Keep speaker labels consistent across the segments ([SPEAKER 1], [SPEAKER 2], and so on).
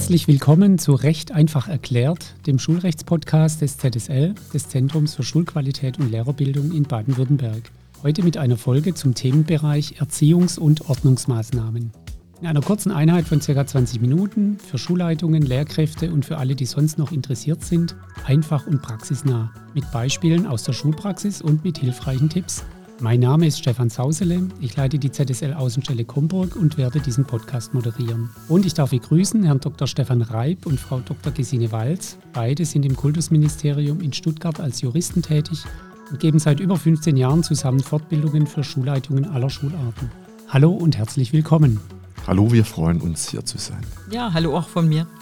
[SPEAKER 1] Herzlich willkommen zu Recht einfach erklärt, dem Schulrechtspodcast des ZSL, des Zentrums für Schulqualität und Lehrerbildung in Baden-Württemberg. Heute mit einer Folge zum Themenbereich Erziehungs- und Ordnungsmaßnahmen. In einer kurzen Einheit von ca. 20 Minuten für Schulleitungen, Lehrkräfte und für alle, die sonst noch interessiert sind, einfach und praxisnah, mit Beispielen aus der Schulpraxis und mit hilfreichen Tipps. Mein Name ist Stefan Sausele, ich leite die ZSL-Außenstelle Comburg und werde diesen Podcast moderieren. Und ich darf begrüßen Herrn Dr. Stefan Reib und Frau Dr. Gesine Walz. Beide sind im Kultusministerium in Stuttgart als Juristen tätig und geben seit über 15 Jahren zusammen Fortbildungen für Schulleitungen aller Schularten. Hallo und herzlich willkommen.
[SPEAKER 2] Hallo, wir freuen uns, hier zu sein.
[SPEAKER 3] Ja, hallo auch von mir.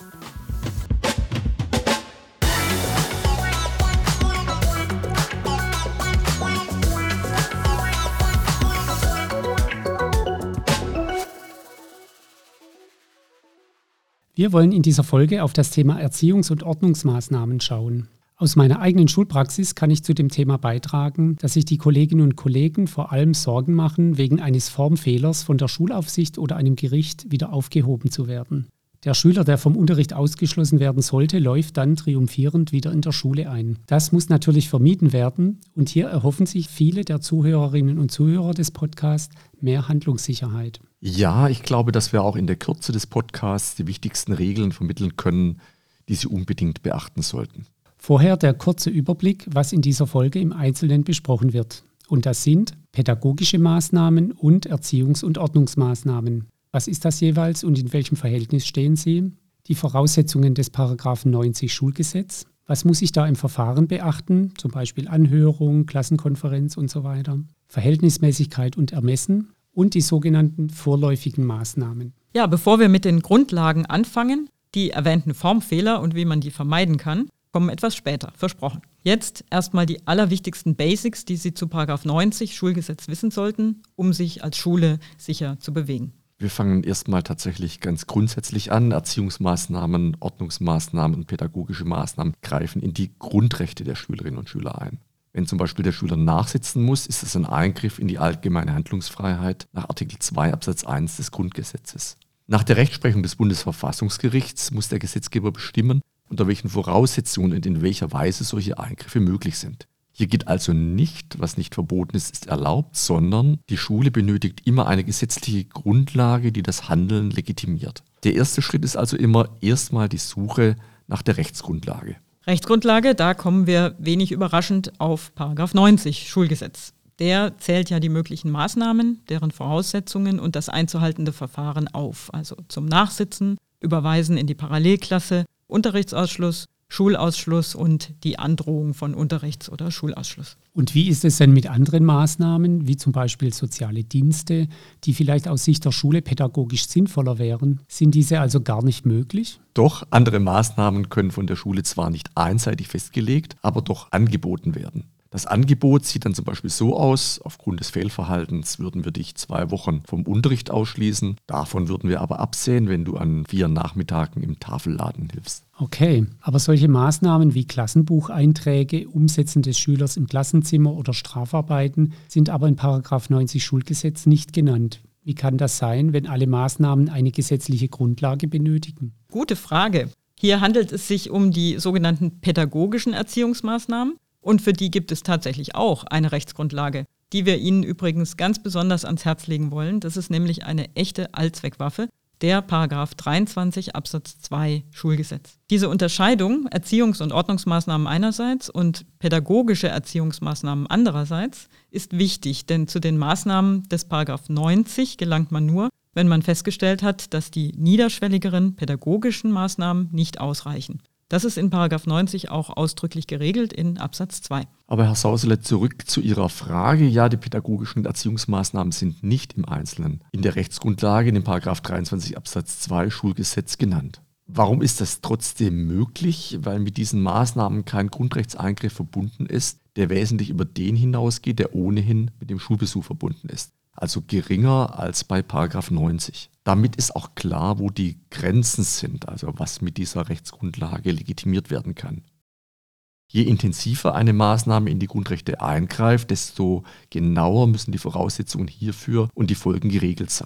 [SPEAKER 1] Wir wollen in dieser Folge auf das Thema Erziehungs- und Ordnungsmaßnahmen schauen. Aus meiner eigenen Schulpraxis kann ich zu dem Thema beitragen, dass sich die Kolleginnen und Kollegen vor allem Sorgen machen, wegen eines Formfehlers von der Schulaufsicht oder einem Gericht wieder aufgehoben zu werden. Der Schüler, der vom Unterricht ausgeschlossen werden sollte, läuft dann triumphierend wieder in der Schule ein. Das muss natürlich vermieden werden und hier erhoffen sich viele der Zuhörerinnen und Zuhörer des Podcasts mehr Handlungssicherheit.
[SPEAKER 2] Ja, ich glaube, dass wir auch in der Kürze des Podcasts die wichtigsten Regeln vermitteln können, die Sie unbedingt beachten sollten.
[SPEAKER 1] Vorher der kurze Überblick, was in dieser Folge im Einzelnen besprochen wird. Und das sind pädagogische Maßnahmen und Erziehungs- und Ordnungsmaßnahmen. Was ist das jeweils und in welchem Verhältnis stehen sie? Die Voraussetzungen des Paragraphen 90 Schulgesetz. Was muss ich da im Verfahren beachten? Zum Beispiel Anhörung, Klassenkonferenz und so weiter. Verhältnismäßigkeit und Ermessen und die sogenannten vorläufigen Maßnahmen.
[SPEAKER 3] Ja, bevor wir mit den Grundlagen anfangen, die erwähnten Formfehler und wie man die vermeiden kann, kommen etwas später, versprochen. Jetzt erstmal die allerwichtigsten Basics, die Sie zu § 90 Schulgesetz wissen sollten, um sich als Schule sicher zu bewegen.
[SPEAKER 2] Wir fangen erstmal tatsächlich ganz grundsätzlich an. Erziehungsmaßnahmen, Ordnungsmaßnahmen und pädagogische Maßnahmen greifen in die Grundrechte der Schülerinnen und Schüler ein. Wenn zum Beispiel der Schüler nachsitzen muss, ist es ein Eingriff in die allgemeine Handlungsfreiheit nach Artikel 2 Absatz 1 des Grundgesetzes. Nach der Rechtsprechung des Bundesverfassungsgerichts muss der Gesetzgeber bestimmen, unter welchen Voraussetzungen und in welcher Weise solche Eingriffe möglich sind. Hier geht also nicht, was nicht verboten ist, ist erlaubt, sondern die Schule benötigt immer eine gesetzliche Grundlage, die das Handeln legitimiert. Der erste Schritt ist also immer erstmal die Suche nach der Rechtsgrundlage.
[SPEAKER 3] Rechtsgrundlage, da kommen wir wenig überraschend auf § 90 Schulgesetz. Der zählt ja die möglichen Maßnahmen, deren Voraussetzungen und das einzuhaltende Verfahren auf. Also zum Nachsitzen, Überweisen in die Parallelklasse, Unterrichtsausschluss, Schulausschluss und die Androhung von Unterrichts- oder Schulausschluss.
[SPEAKER 1] Und wie ist es denn mit anderen Maßnahmen, wie zum Beispiel soziale Dienste, die vielleicht aus Sicht der Schule pädagogisch sinnvoller wären? Sind diese also gar nicht möglich?
[SPEAKER 2] Doch, andere Maßnahmen können von der Schule zwar nicht einseitig festgelegt, aber doch angeboten werden. Das Angebot sieht dann zum Beispiel so aus: Aufgrund des Fehlverhaltens würden wir dich 2 Wochen vom Unterricht ausschließen. Davon würden wir aber absehen, wenn du an 4 Nachmittagen im Tafelladen hilfst.
[SPEAKER 1] Okay, aber solche Maßnahmen wie Klassenbucheinträge, Umsetzen des Schülers im Klassenzimmer oder Strafarbeiten sind aber in § 90 Schulgesetz nicht genannt. Wie kann das sein, wenn alle Maßnahmen eine gesetzliche Grundlage benötigen?
[SPEAKER 3] Gute Frage. Hier handelt es sich um die sogenannten pädagogischen Erziehungsmaßnahmen. Und für die gibt es tatsächlich auch eine Rechtsgrundlage, die wir Ihnen übrigens ganz besonders ans Herz legen wollen. Das ist nämlich eine echte Allzweckwaffe, der § 23 Absatz 2 Schulgesetz. Diese Unterscheidung Erziehungs- und Ordnungsmaßnahmen einerseits und pädagogische Erziehungsmaßnahmen andererseits ist wichtig, denn zu den Maßnahmen des § 90 gelangt man nur, wenn man festgestellt hat, dass die niederschwelligeren pädagogischen Maßnahmen nicht ausreichen. Das ist in § 90 auch ausdrücklich geregelt in Absatz 2.
[SPEAKER 2] Aber Herr Sausele, zurück zu Ihrer Frage. Ja, die pädagogischen Erziehungsmaßnahmen sind nicht im Einzelnen in der Rechtsgrundlage in dem § 23 Absatz 2 Schulgesetz genannt. Warum ist das trotzdem möglich? Weil mit diesen Maßnahmen kein Grundrechtseingriff verbunden ist, der wesentlich über den hinausgeht, der ohnehin mit dem Schulbesuch verbunden ist. Also geringer als bei § 90. Damit ist auch klar, wo die Grenzen sind, also was mit dieser Rechtsgrundlage legitimiert werden kann. Je intensiver eine Maßnahme in die Grundrechte eingreift, desto genauer müssen die Voraussetzungen hierfür und die Folgen geregelt sein.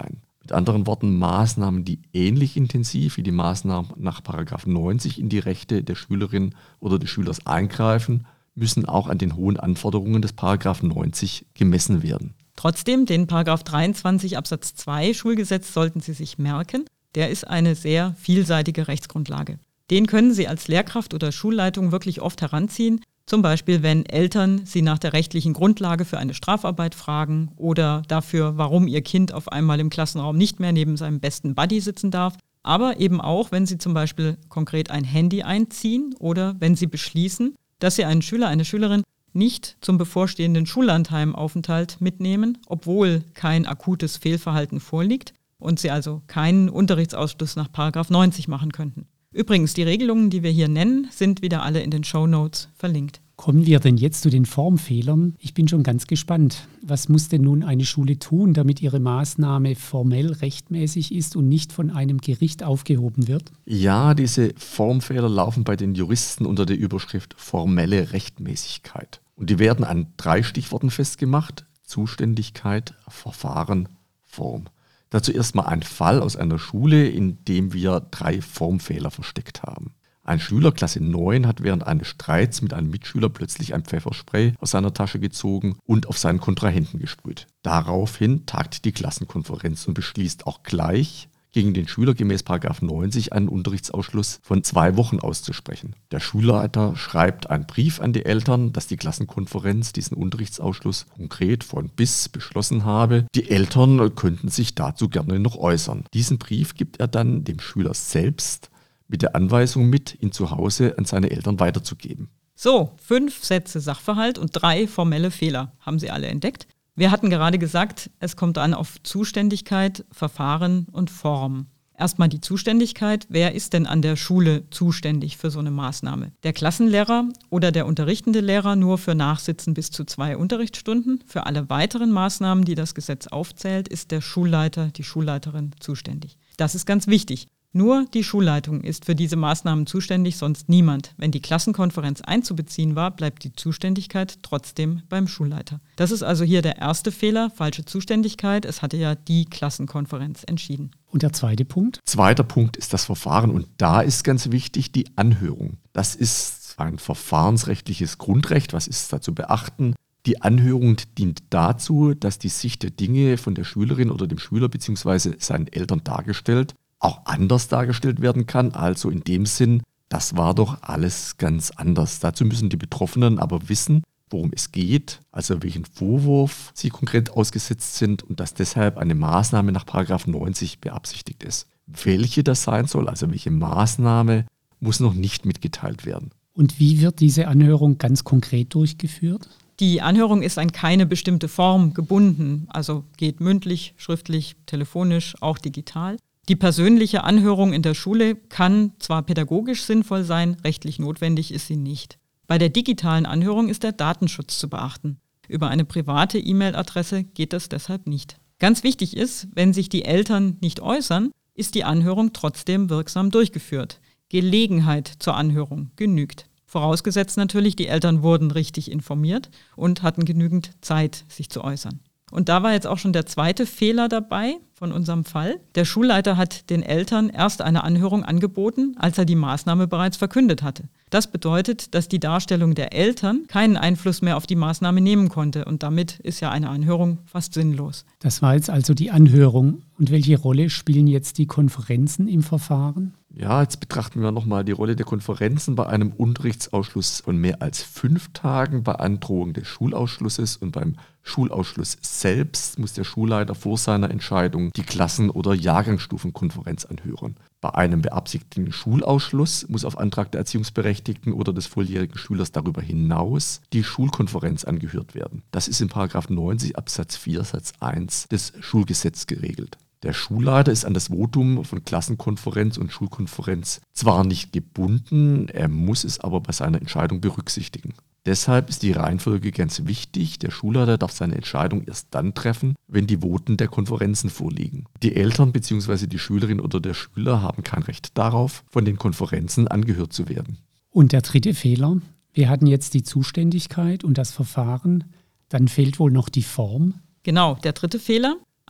[SPEAKER 2] Mit anderen Worten, Maßnahmen, die ähnlich intensiv wie die Maßnahmen nach § 90 in die Rechte der Schülerin oder des Schülers eingreifen, müssen auch an den hohen Anforderungen des § 90 gemessen werden.
[SPEAKER 3] Trotzdem, den § 23 Absatz 2 Schulgesetz sollten Sie sich merken. Der ist eine sehr vielseitige Rechtsgrundlage. Den können Sie als Lehrkraft oder Schulleitung wirklich oft heranziehen. Zum Beispiel, wenn Eltern Sie nach der rechtlichen Grundlage für eine Strafarbeit fragen oder dafür, warum Ihr Kind auf einmal im Klassenraum nicht mehr neben seinem besten Buddy sitzen darf. Aber eben auch, wenn Sie zum Beispiel konkret ein Handy einziehen oder wenn Sie beschließen, dass Sie einen Schüler, eine Schülerin nicht zum bevorstehenden Schullandheimaufenthalt mitnehmen, obwohl kein akutes Fehlverhalten vorliegt und Sie also keinen Unterrichtsausschluss nach § 90 machen könnten. Übrigens, die Regelungen, die wir hier nennen, sind wieder alle in den Shownotes verlinkt.
[SPEAKER 1] Kommen wir denn jetzt zu den Formfehlern? Ich bin schon ganz gespannt. Was muss denn nun eine Schule tun, damit ihre Maßnahme formell rechtmäßig ist und nicht von einem Gericht aufgehoben wird?
[SPEAKER 2] Ja, diese Formfehler laufen bei den Juristen unter der Überschrift formelle Rechtmäßigkeit. Und die werden an 3 Stichworten festgemacht: Zuständigkeit, Verfahren, Form. Dazu erstmal ein Fall aus einer Schule, in dem wir 3 Formfehler versteckt haben. Ein Schüler Klasse 9 hat während eines Streits mit einem Mitschüler plötzlich ein Pfefferspray aus seiner Tasche gezogen und auf seinen Kontrahenten gesprüht. Daraufhin tagt die Klassenkonferenz und beschließt auch gleich, gegen den Schüler gemäß § 90 einen Unterrichtsausschluss von 2 Wochen auszusprechen. Der Schulleiter schreibt einen Brief an die Eltern, dass die Klassenkonferenz diesen Unterrichtsausschluss konkret von bis beschlossen habe. Die Eltern könnten sich dazu gerne noch äußern. Diesen Brief gibt er dann dem Schüler selbst mit der Anweisung mit, ihn zu Hause an seine Eltern weiterzugeben.
[SPEAKER 3] So, 5 Sätze Sachverhalt und 3 formelle Fehler. Haben Sie alle entdeckt? Wir hatten gerade gesagt, es kommt an auf Zuständigkeit, Verfahren und Form. Erstmal die Zuständigkeit. Wer ist denn an der Schule zuständig für so eine Maßnahme? Der Klassenlehrer oder der unterrichtende Lehrer nur für Nachsitzen bis zu 2 Unterrichtsstunden? Für alle weiteren Maßnahmen, die das Gesetz aufzählt, ist der Schulleiter, die Schulleiterin zuständig. Das ist ganz wichtig. Nur die Schulleitung ist für diese Maßnahmen zuständig, sonst niemand. Wenn die Klassenkonferenz einzubeziehen war, bleibt die Zuständigkeit trotzdem beim Schulleiter. Das ist also hier der erste Fehler, falsche Zuständigkeit. Es hatte ja die Klassenkonferenz entschieden.
[SPEAKER 1] Und der zweite Punkt?
[SPEAKER 2] Zweiter Punkt ist das Verfahren und da ist ganz wichtig die Anhörung. Das ist ein verfahrensrechtliches Grundrecht. Was ist da zu beachten? Die Anhörung dient dazu, dass die Sicht der Dinge von der Schülerin oder dem Schüler bzw. seinen Eltern dargestellt auch anders dargestellt werden kann, also in dem Sinn, das war doch alles ganz anders. Dazu müssen die Betroffenen aber wissen, worum es geht, also welchen Vorwurf sie konkret ausgesetzt sind und dass deshalb eine Maßnahme nach § 90 beabsichtigt ist. Welche das sein soll, also welche Maßnahme, muss noch nicht mitgeteilt werden.
[SPEAKER 1] Und wie wird diese Anhörung ganz konkret durchgeführt?
[SPEAKER 3] Die Anhörung ist an keine bestimmte Form gebunden, also geht mündlich, schriftlich, telefonisch, auch digital. Die persönliche Anhörung in der Schule kann zwar pädagogisch sinnvoll sein, rechtlich notwendig ist sie nicht. Bei der digitalen Anhörung ist der Datenschutz zu beachten. Über eine private E-Mail-Adresse geht das deshalb nicht. Ganz wichtig ist, wenn sich die Eltern nicht äußern, ist die Anhörung trotzdem wirksam durchgeführt. Gelegenheit zur Anhörung genügt. Vorausgesetzt natürlich, die Eltern wurden richtig informiert und hatten genügend Zeit, sich zu äußern. Und da war jetzt auch schon der zweite Fehler dabei von unserem Fall. Der Schulleiter hat den Eltern erst eine Anhörung angeboten, als er die Maßnahme bereits verkündet hatte. Das bedeutet, dass die Darstellung der Eltern keinen Einfluss mehr auf die Maßnahme nehmen konnte. Und damit ist ja eine Anhörung fast sinnlos.
[SPEAKER 1] Das war jetzt also die Anhörung. Und welche Rolle spielen jetzt die Konferenzen im Verfahren?
[SPEAKER 2] Ja, jetzt betrachten wir nochmal die Rolle der Konferenzen bei einem Unterrichtsausschluss von mehr als 5 Tagen, bei Androhung des Schulausschlusses und beim Schulausschluss selbst muss der Schulleiter vor seiner Entscheidung die Klassen- oder Jahrgangsstufenkonferenz anhören. Bei einem beabsichtigten Schulausschluss muss auf Antrag der Erziehungsberechtigten oder des volljährigen Schülers darüber hinaus die Schulkonferenz angehört werden. Das ist in § 90 Absatz 4 Satz 1 des Schulgesetzes geregelt. Der Schulleiter ist an das Votum von Klassenkonferenz und Schulkonferenz zwar nicht gebunden, er muss es aber bei seiner Entscheidung berücksichtigen. Deshalb ist die Reihenfolge ganz wichtig. Der Schulleiter darf seine Entscheidung erst dann treffen, wenn die Voten der Konferenzen vorliegen. Die Eltern bzw. die Schülerin oder der Schüler haben kein Recht darauf, von den Konferenzen angehört zu werden.
[SPEAKER 1] Und der dritte Fehler? Wir hatten jetzt die Zuständigkeit und das Verfahren. Dann fehlt wohl noch die Form.
[SPEAKER 3] Genau, der dritte Fehler.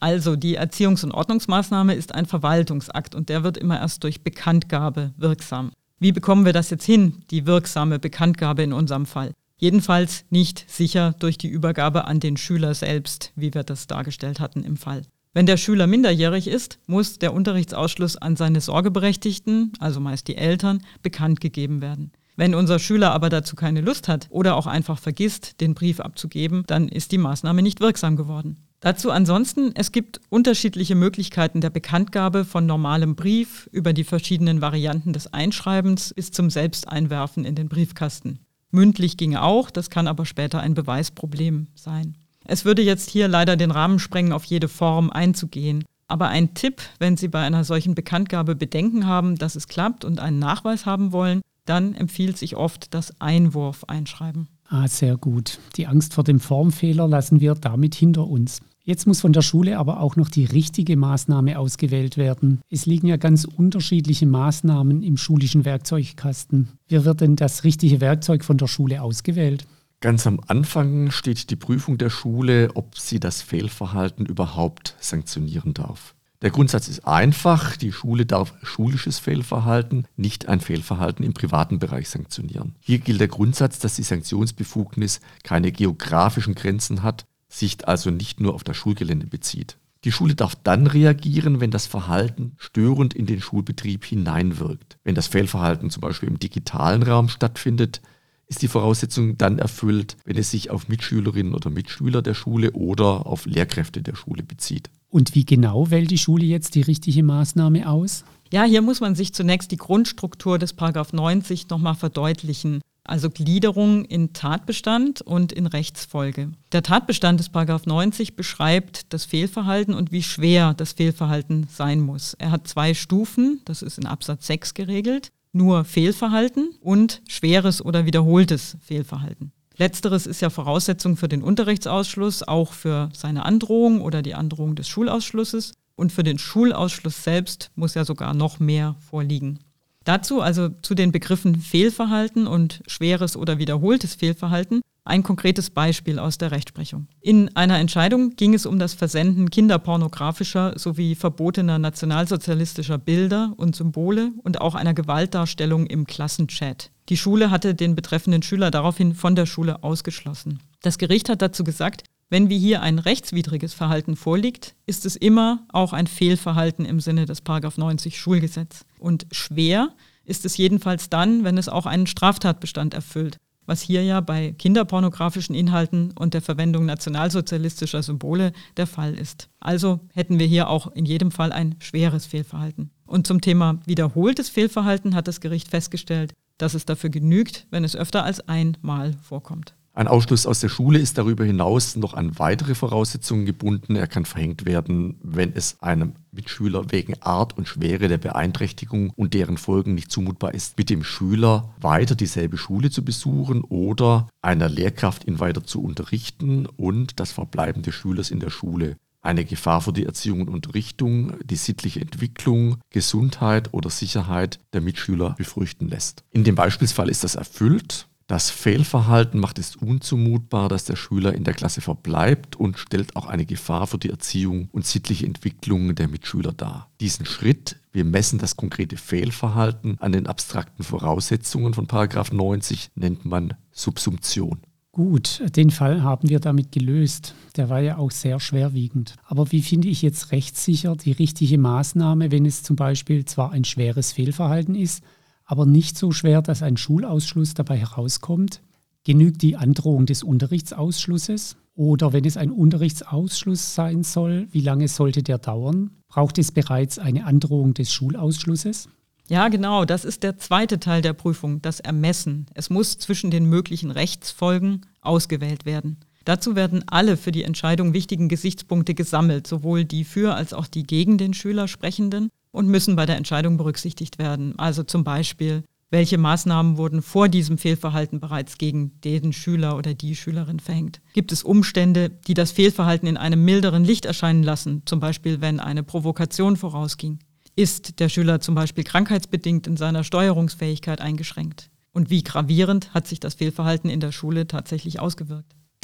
[SPEAKER 3] Also die Erziehungs- und Ordnungsmaßnahme ist ein Verwaltungsakt und der wird immer erst durch Bekanntgabe wirksam. Wie bekommen wir das jetzt hin, die wirksame Bekanntgabe in unserem Fall? Jedenfalls nicht sicher durch die Übergabe an den Schüler selbst, wie wir das dargestellt hatten im Fall. Wenn der Schüler minderjährig ist, muss der Unterrichtsausschluss an seine Sorgeberechtigten, also meist die Eltern, bekannt gegeben werden. Wenn unser Schüler aber dazu keine Lust hat oder auch einfach vergisst, den Brief abzugeben, dann ist die Maßnahme nicht wirksam geworden. Dazu ansonsten, es gibt unterschiedliche Möglichkeiten der Bekanntgabe von normalem Brief über die verschiedenen Varianten des Einschreibens bis zum Selbsteinwerfen in den Briefkasten. Mündlich ginge auch, das kann aber später ein Beweisproblem sein. Es würde jetzt hier leider den Rahmen sprengen, auf jede Form einzugehen. Aber ein Tipp, wenn Sie bei einer solchen Bekanntgabe Bedenken haben, dass es klappt und einen Nachweis haben wollen, dann empfiehlt sich oft das Einwurf-Einschreiben.
[SPEAKER 1] Sehr gut. Die Angst vor dem Formfehler lassen wir damit hinter uns. Jetzt muss von der Schule aber auch noch die richtige Maßnahme ausgewählt werden. Es liegen ja ganz unterschiedliche Maßnahmen im schulischen Werkzeugkasten. Wie wird denn das richtige Werkzeug von der Schule ausgewählt?
[SPEAKER 2] Ganz am Anfang steht die Prüfung der Schule, ob sie das Fehlverhalten überhaupt sanktionieren darf. Der Grundsatz ist einfach, die Schule darf schulisches Fehlverhalten, nicht ein Fehlverhalten im privaten Bereich sanktionieren. Hier gilt der Grundsatz, dass die Sanktionsbefugnis keine geografischen Grenzen hat, sich also nicht nur auf das Schulgelände bezieht. Die Schule darf dann reagieren, wenn das Verhalten störend in den Schulbetrieb hineinwirkt. Wenn das Fehlverhalten zum Beispiel im digitalen Raum stattfindet, ist die Voraussetzung dann erfüllt, wenn es sich auf Mitschülerinnen oder Mitschüler der Schule oder auf Lehrkräfte der Schule bezieht.
[SPEAKER 1] Und wie genau wählt die Schule jetzt die richtige Maßnahme aus?
[SPEAKER 3] Ja, hier muss man sich zunächst die Grundstruktur des § 90 nochmal verdeutlichen. Also Gliederung in Tatbestand und in Rechtsfolge. Der Tatbestand des § 90 beschreibt das Fehlverhalten und wie schwer das Fehlverhalten sein muss. Er hat 2 Stufen, das ist in Absatz 6 geregelt. Nur Fehlverhalten und schweres oder wiederholtes Fehlverhalten. Letzteres ist ja Voraussetzung für den Unterrichtsausschluss, auch für seine Androhung oder die Androhung des Schulausschlusses. Und für den Schulausschluss selbst muss ja sogar noch mehr vorliegen. Dazu also zu den Begriffen Fehlverhalten und schweres oder wiederholtes Fehlverhalten ein konkretes Beispiel aus der Rechtsprechung. In einer Entscheidung ging es um das Versenden kinderpornografischer sowie verbotener nationalsozialistischer Bilder und Symbole und auch einer Gewaltdarstellung im Klassenchat. Die Schule hatte den betreffenden Schüler daraufhin von der Schule ausgeschlossen. Das Gericht hat dazu gesagt, wenn wie hier ein rechtswidriges Verhalten vorliegt, ist es immer auch ein Fehlverhalten im Sinne des § 90 Schulgesetz. Und schwer ist es jedenfalls dann, wenn es auch einen Straftatbestand erfüllt, was hier ja bei kinderpornografischen Inhalten und der Verwendung nationalsozialistischer Symbole der Fall ist. Also hätten wir hier auch in jedem Fall ein schweres Fehlverhalten. Und zum Thema wiederholtes Fehlverhalten hat das Gericht festgestellt, dass es dafür genügt, wenn es öfter als einmal vorkommt.
[SPEAKER 2] Ein Ausschluss aus der Schule ist darüber hinaus noch an weitere Voraussetzungen gebunden. Er kann verhängt werden, wenn es einem Mitschüler wegen Art und Schwere der Beeinträchtigung und deren Folgen nicht zumutbar ist, mit dem Schüler weiter dieselbe Schule zu besuchen oder einer Lehrkraft ihn weiter zu unterrichten und das Verbleiben des Schülers in der Schule. Eine Gefahr für die Erziehung und Unterrichtung, die sittliche Entwicklung, Gesundheit oder Sicherheit der Mitschüler befürchten lässt. In dem Beispielsfall ist das erfüllt. Das Fehlverhalten macht es unzumutbar, dass der Schüler in der Klasse verbleibt und stellt auch eine Gefahr für die Erziehung und sittliche Entwicklung der Mitschüler dar. Diesen Schritt, wir messen das konkrete Fehlverhalten an den abstrakten Voraussetzungen von § 90, nennt man Subsumption.
[SPEAKER 1] Gut, den Fall haben wir damit gelöst. Der war ja auch sehr schwerwiegend. Aber wie finde ich jetzt rechtssicher die richtige Maßnahme, wenn es zum Beispiel zwar ein schweres Fehlverhalten ist, aber nicht so schwer, dass ein Schulausschluss dabei herauskommt? Genügt die Androhung des Unterrichtsausschlusses? Oder wenn es ein Unterrichtsausschluss sein soll, wie lange sollte der dauern? Braucht es bereits eine Androhung des Schulausschlusses?
[SPEAKER 3] Ja, genau, das ist der zweite Teil der Prüfung, das Ermessen. Es muss zwischen den möglichen Rechtsfolgen ausgewählt werden. Dazu werden alle für die Entscheidung wichtigen Gesichtspunkte gesammelt, sowohl die für als auch die gegen den Schüler Sprechenden, und müssen bei der Entscheidung berücksichtigt werden. Also zum Beispiel, welche Maßnahmen wurden vor diesem Fehlverhalten bereits gegen den Schüler oder die Schülerin verhängt? Gibt es Umstände, die das Fehlverhalten in einem milderen Licht erscheinen lassen, zum Beispiel wenn eine Provokation vorausging? Ist der Schüler zum Beispiel krankheitsbedingt in seiner Steuerungsfähigkeit eingeschränkt? Und wie gravierend hat sich das Fehlverhalten in der Schule tatsächlich ausgewirkt?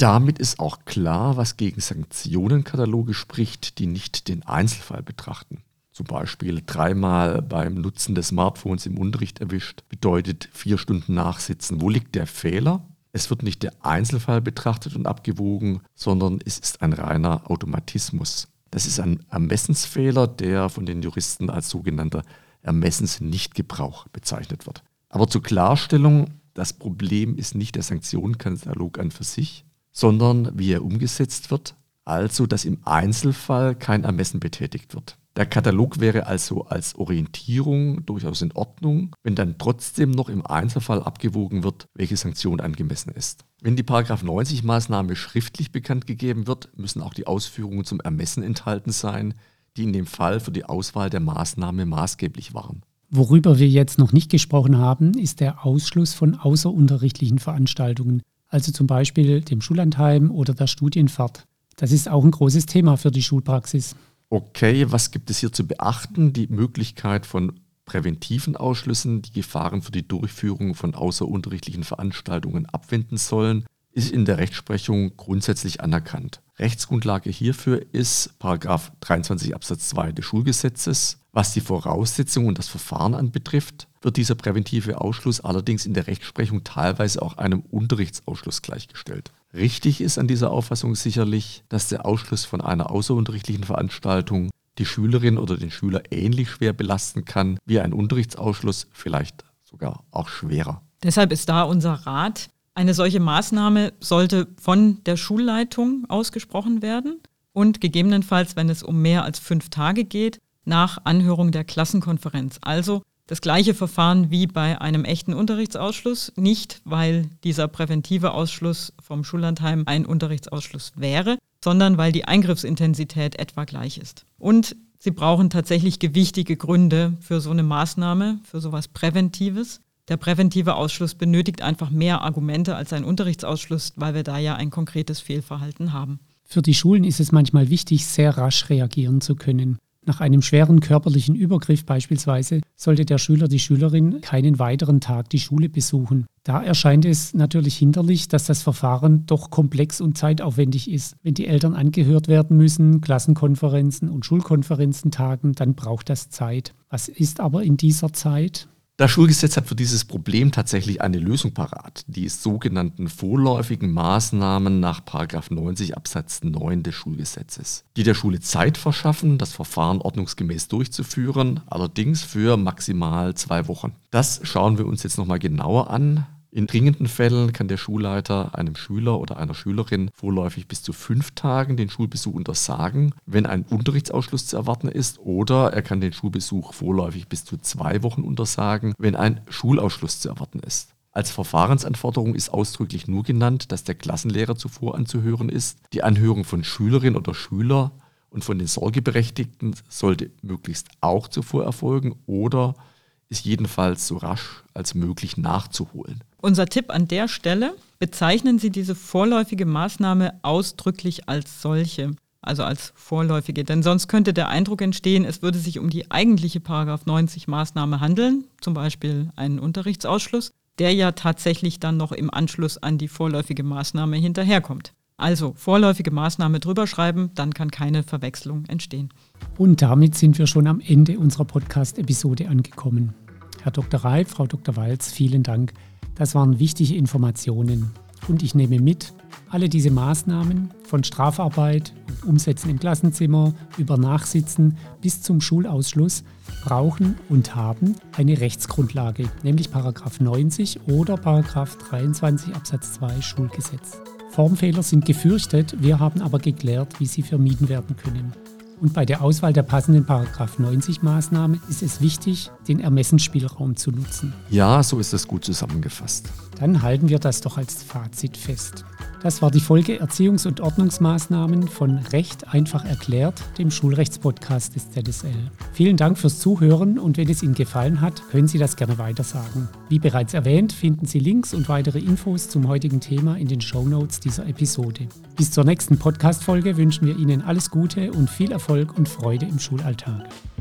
[SPEAKER 2] Damit ist auch klar, was gegen Sanktionenkataloge spricht, die nicht den Einzelfall betrachten. Zum Beispiel 3-mal beim Nutzen des Smartphones im Unterricht erwischt, bedeutet 4 Stunden nachsitzen. Wo liegt der Fehler? Es wird nicht der Einzelfall betrachtet und abgewogen, sondern es ist ein reiner Automatismus. Das ist ein Ermessensfehler, der von den Juristen als sogenannter Ermessensnichtgebrauch bezeichnet wird. Aber zur Klarstellung, das Problem ist nicht der Sanktionenkatalog an für sich, sondern wie er umgesetzt wird, also dass im Einzelfall kein Ermessen betätigt wird. Der Katalog wäre also als Orientierung durchaus in Ordnung, wenn dann trotzdem noch im Einzelfall abgewogen wird, welche Sanktion angemessen ist. Wenn die § 90-Maßnahme schriftlich bekannt gegeben wird, müssen auch die Ausführungen zum Ermessen enthalten sein, die in dem Fall für die Auswahl der Maßnahme maßgeblich waren.
[SPEAKER 1] Worüber wir jetzt noch nicht gesprochen haben, ist der Ausschluss von außerunterrichtlichen Veranstaltungen, also zum Beispiel dem Schullandheim oder der Studienfahrt. Das ist auch ein großes Thema für die Schulpraxis.
[SPEAKER 2] Okay, was gibt es hier zu beachten? Die Möglichkeit von präventiven Ausschlüssen, die Gefahren für die Durchführung von außerunterrichtlichen Veranstaltungen abwenden sollen, ist in der Rechtsprechung grundsätzlich anerkannt. Rechtsgrundlage hierfür ist § 23 Absatz 2 des Schulgesetzes. Was die Voraussetzungen und das Verfahren anbetrifft, wird dieser präventive Ausschluss allerdings in der Rechtsprechung teilweise auch einem Unterrichtsausschluss gleichgestellt. Richtig ist an dieser Auffassung sicherlich, dass der Ausschluss von einer außerunterrichtlichen Veranstaltung die Schülerin oder den Schüler ähnlich schwer belasten kann wie ein Unterrichtsausschluss, vielleicht sogar auch schwerer.
[SPEAKER 3] Deshalb ist da unser Rat: Eine solche Maßnahme sollte von der Schulleitung ausgesprochen werden und gegebenenfalls, wenn es um mehr als 5 Tage geht, nach Anhörung der Klassenkonferenz. Also das gleiche Verfahren wie bei einem echten Unterrichtsausschluss, nicht weil dieser präventive Ausschluss vom Schullandheim ein Unterrichtsausschluss wäre, sondern weil die Eingriffsintensität etwa gleich ist. Und Sie brauchen tatsächlich gewichtige Gründe für so eine Maßnahme, für sowas Präventives. Der präventive Ausschluss benötigt einfach mehr Argumente als ein Unterrichtsausschluss, weil wir da ja ein konkretes Fehlverhalten haben.
[SPEAKER 1] Für die Schulen ist es manchmal wichtig, sehr rasch reagieren zu können. Nach einem schweren körperlichen Übergriff beispielsweise sollte der Schüler, die Schülerin keinen weiteren Tag die Schule besuchen. Da erscheint es natürlich hinderlich, dass das Verfahren doch komplex und zeitaufwendig ist. Wenn die Eltern angehört werden müssen, Klassenkonferenzen und Schulkonferenzen tagen, dann braucht das Zeit. Was ist aber in dieser Zeit?
[SPEAKER 2] Das Schulgesetz hat für dieses Problem tatsächlich eine Lösung parat, die sogenannten vorläufigen Maßnahmen nach § 90 Absatz 9 des Schulgesetzes, die der Schule Zeit verschaffen, das Verfahren ordnungsgemäß durchzuführen, allerdings für maximal 2 Wochen. Das schauen wir uns jetzt nochmal genauer an. In dringenden Fällen kann der Schulleiter einem Schüler oder einer Schülerin vorläufig bis zu 5 Tagen den Schulbesuch untersagen, wenn ein Unterrichtsausschluss zu erwarten ist, oder er kann den Schulbesuch vorläufig bis zu 2 Wochen untersagen, wenn ein Schulausschluss zu erwarten ist. Als Verfahrensanforderung ist ausdrücklich nur genannt, dass der Klassenlehrer zuvor anzuhören ist. Die Anhörung von Schülerin oder Schüler und von den Sorgeberechtigten sollte möglichst auch zuvor erfolgen oder ist jedenfalls so rasch als möglich nachzuholen.
[SPEAKER 3] Unser Tipp an der Stelle: Bezeichnen Sie diese vorläufige Maßnahme ausdrücklich als solche, also als vorläufige. Denn sonst könnte der Eindruck entstehen, es würde sich um die eigentliche § 90 Maßnahme handeln, zum Beispiel einen Unterrichtsausschluss, der ja tatsächlich dann noch im Anschluss an die vorläufige Maßnahme hinterherkommt. Also vorläufige Maßnahme drüber schreiben, dann kann keine Verwechslung entstehen.
[SPEAKER 1] Und damit sind wir schon am Ende unserer Podcast-Episode angekommen. Herr Dr. Reif, Frau Dr. Walz, vielen Dank. Das waren wichtige Informationen. Und ich nehme mit, alle diese Maßnahmen von Strafarbeit und Umsetzen im Klassenzimmer über Nachsitzen bis zum Schulausschluss brauchen und haben eine Rechtsgrundlage, nämlich § 90 oder § 23 Absatz 2 Schulgesetz. Formfehler sind gefürchtet, wir haben aber geklärt, wie sie vermieden werden können. Und bei der Auswahl der passenden § 90 Maßnahme ist es wichtig, den Ermessensspielraum zu nutzen.
[SPEAKER 2] Ja, so ist es gut zusammengefasst.
[SPEAKER 1] Dann halten wir das doch als Fazit fest. Das war die Folge Erziehungs- und Ordnungsmaßnahmen von Recht einfach erklärt, dem Schulrechtspodcast des ZSL. Vielen Dank fürs Zuhören und wenn es Ihnen gefallen hat, können Sie das gerne weitersagen. Wie bereits erwähnt, finden Sie Links und weitere Infos zum heutigen Thema in den Shownotes dieser Episode. Bis zur nächsten Podcast-Folge wünschen wir Ihnen alles Gute und viel Erfolg und Freude im Schulalltag.